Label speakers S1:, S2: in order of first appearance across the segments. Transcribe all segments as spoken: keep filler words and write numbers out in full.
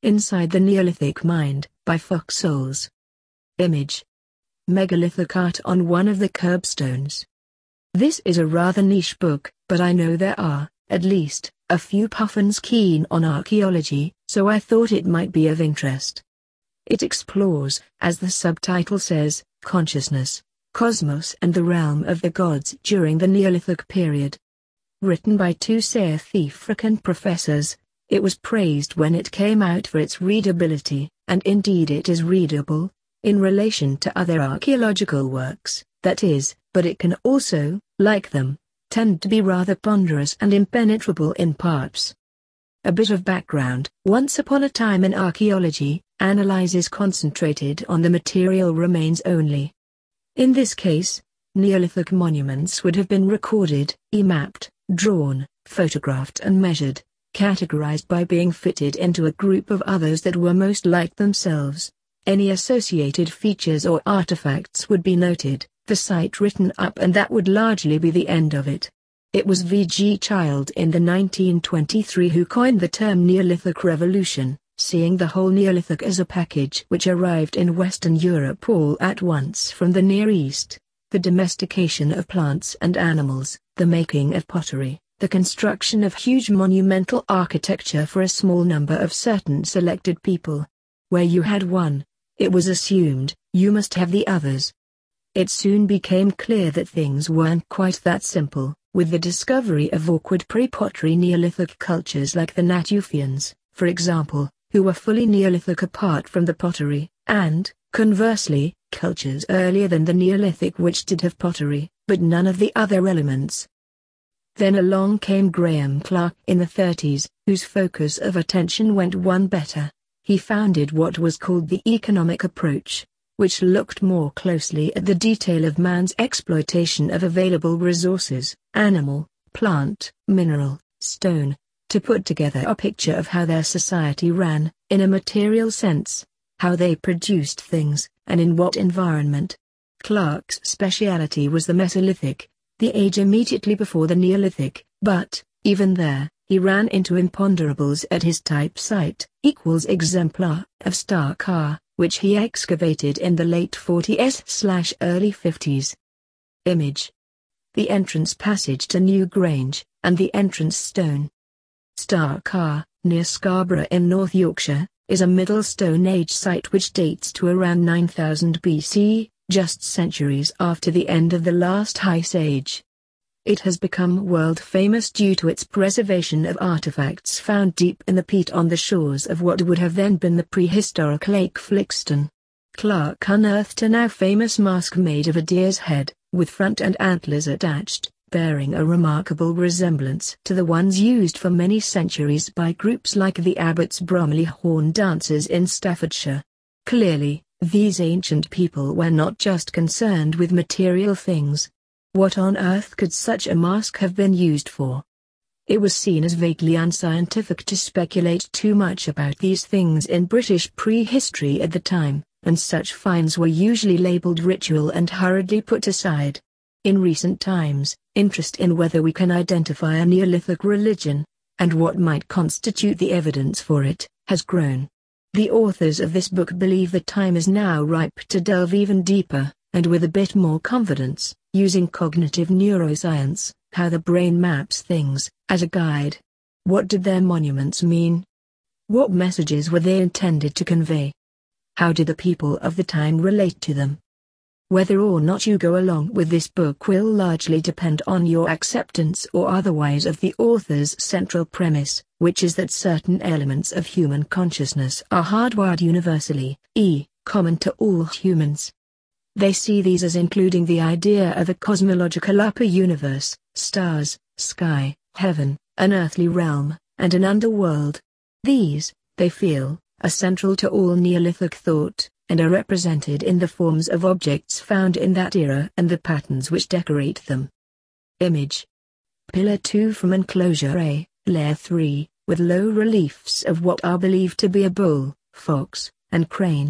S1: Inside the Neolithic Mind, by Fox Souls. Image. Megalithic art on one of the curbstones. This is a rather niche book, but I know there are, at least, a few puffins keen on archaeology, so I thought it might be of interest. It explores, as the subtitle says, consciousness, cosmos and the realm of the gods during the Neolithic period. Written by two South African professors, it was praised when it came out for its readability, and indeed it is readable, in relation to other archaeological works, that is, but it can also, like them, tend to be rather ponderous and impenetrable in parts. A bit of background: Once Upon a Time in Archaeology, analyses concentrated on the material remains only. In this case, Neolithic monuments would have been recorded, e-mapped, drawn, photographed and measured, categorized by being fitted into a group of others that were most like themselves. Any associated features or artifacts would be noted, the site written up, and that would largely be the end of it. It was V G Child in the nineteen twenty-three who coined the term Neolithic Revolution, seeing the whole Neolithic as a package which arrived in Western Europe all at once from the Near East: the domestication of plants and animals, the making of pottery, the construction of huge monumental architecture for a small number of certain selected people. Where you had one, it was assumed, you must have the others. It soon became clear that things weren't quite that simple, with the discovery of awkward pre-pottery Neolithic cultures like the Natufians, for example, who were fully Neolithic apart from the pottery, and, conversely, cultures earlier than the Neolithic which did have pottery, but none of the other elements. Then along came Graham Clark in the thirties, whose focus of attention went one better. He founded what was called the economic approach, which looked more closely at the detail of man's exploitation of available resources, animal, plant, mineral, stone, to put together a picture of how their society ran, in a material sense, how they produced things, and in what environment. Clark's speciality was the Mesolithic, the age immediately before the Neolithic, but, even there, he ran into imponderables at his type site, equals exemplar, of Star Car, which he excavated in the late forties/early fifties. Image. The entrance passage to Newgrange, and the entrance stone. Star Car, near Scarborough in North Yorkshire, is a Middle Stone Age site which dates to around nine thousand B C, just centuries after the end of the last Ice Age. It has become world-famous due to its preservation of artifacts found deep in the peat on the shores of what would have then been the prehistoric Lake Flixton. Clark unearthed a now-famous mask made of a deer's head, with front and antlers attached, bearing a remarkable resemblance to the ones used for many centuries by groups like the Abbots Bromley Horn Dancers in Staffordshire. Clearly, these ancient people were not just concerned with material things. What on earth could such a mask have been used for? It was seen as vaguely unscientific to speculate too much about these things in British prehistory at the time, and such finds were usually labeled ritual and hurriedly put aside. In recent times, interest in whether we can identify a Neolithic religion, and what might constitute the evidence for it, has grown. The authors of this book believe the time is now ripe to delve even deeper, and with a bit more confidence, using cognitive neuroscience, how the brain maps things, as a guide. What did their monuments mean? What messages were they intended to convey? How did the people of the time relate to them? Whether or not you go along with this book will largely depend on your acceptance or otherwise of the author's central premise, which is that certain elements of human consciousness are hardwired universally, e, common to all humans. They see these as including the idea of a cosmological upper universe, stars, sky, heaven, an earthly realm, and an underworld. These, they feel, are central to all Neolithic thought, and are represented in the forms of objects found in that era and the patterns which decorate them. Image. Pillar two from Enclosure A, Layer three, with low reliefs of what are believed to be a bull, fox, and crane.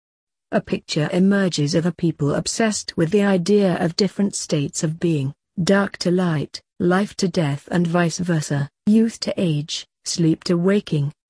S1: A picture emerges of a people obsessed with the idea of different states of being, dark to light, life to death and vice versa, youth to age, sleep to waking,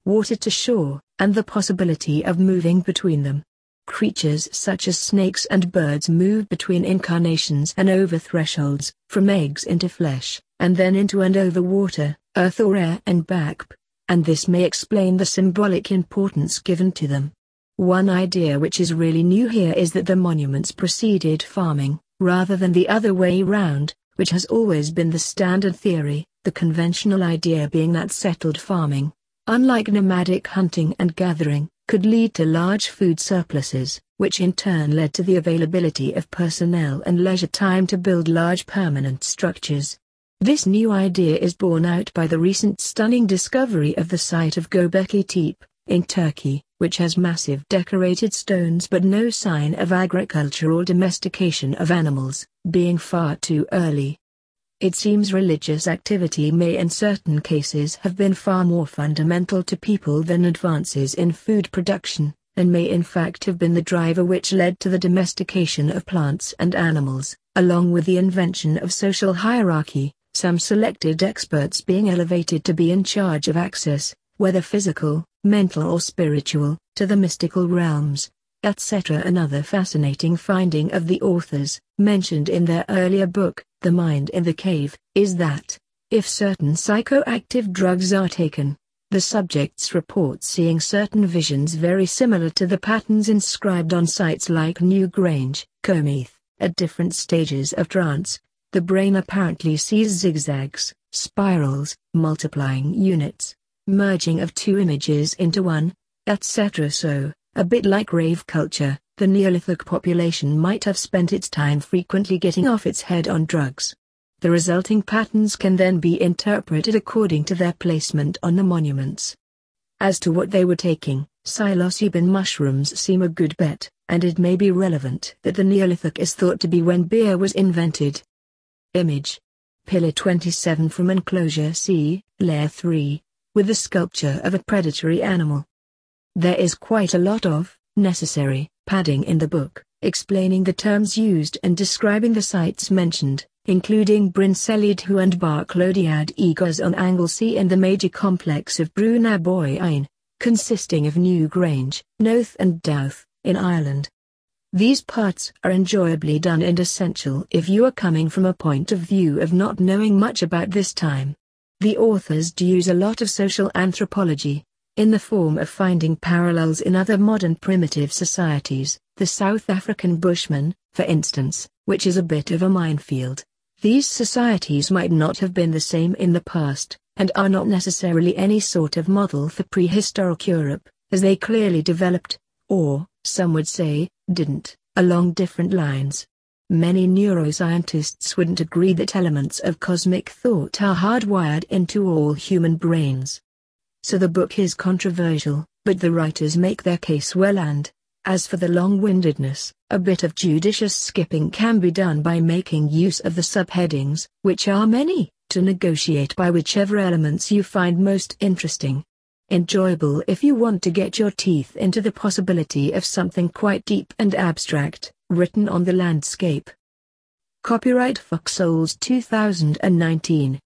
S1: water to shore, and the possibility of moving between them. Creatures such as snakes and birds move between incarnations and over thresholds, from eggs into flesh, and then into and over water, earth or air and back, and this may explain the symbolic importance given to them. One idea which is really new here is that the monuments preceded farming, rather than the other way round, which has always been the standard theory, the conventional idea being that settled farming, unlike nomadic hunting and gathering, could lead to large food surpluses, which in turn led to the availability of personnel and leisure time to build large permanent structures. This new idea is borne out by the recent stunning discovery of the site of Göbekli Tepe, in Turkey, which has massive decorated stones but no sign of agricultural domestication of animals, being far too early. It seems religious activity may in certain cases have been far more fundamental to people than advances in food production, and may in fact have been the driver which led to the domestication of plants and animals, along with the invention of social hierarchy, some selected experts being elevated to be in charge of access, whether physical, mental or spiritual, to the mystical realms, et cetera. Another fascinating finding of the authors, mentioned in their earlier book, The Mind in the Cave, is that, if certain psychoactive drugs are taken, the subjects report seeing certain visions very similar to the patterns inscribed on sites like Newgrange, Comith. At different stages of trance, the brain apparently sees zigzags, spirals, multiplying units, merging of two images into one, et cetera. So, a bit like rave culture, the Neolithic population might have spent its time frequently getting off its head on drugs. The resulting patterns can then be interpreted according to their placement on the monuments. As to what they were taking, psilocybin mushrooms seem a good bet, and it may be relevant that the Neolithic is thought to be when beer was invented. Image. Pillar twenty-seven from Enclosure C, Layer three, with the sculpture of a predatory animal. There is quite a lot of necessary padding in the book, explaining the terms used and describing the sites mentioned, including Bryn Cellidu and Barclodiad Egos on Anglesey and the major complex of Bryn Aboyne, consisting of Newgrange, Noath and Douth, in Ireland. These parts are enjoyably done and essential if you are coming from a point of view of not knowing much about this time. The authors do use a lot of social anthropology, in the form of finding parallels in other modern primitive societies, the South African Bushmen, for instance, which is a bit of a minefield. These societies might not have been the same in the past, and are not necessarily any sort of model for prehistoric Europe, as they clearly developed, or, some would say, didn't, along different lines. Many neuroscientists wouldn't agree that elements of cosmic thought are hardwired into all human brains. So the book is controversial, but the writers make their case well, and, as for the long-windedness, a bit of judicious skipping can be done by making use of the subheadings, which are many, to negotiate by whichever elements you find most interesting. Enjoyable if you want to get your teeth into the possibility of something quite deep and abstract, written on the landscape. Copyright Foxholes two thousand nineteen.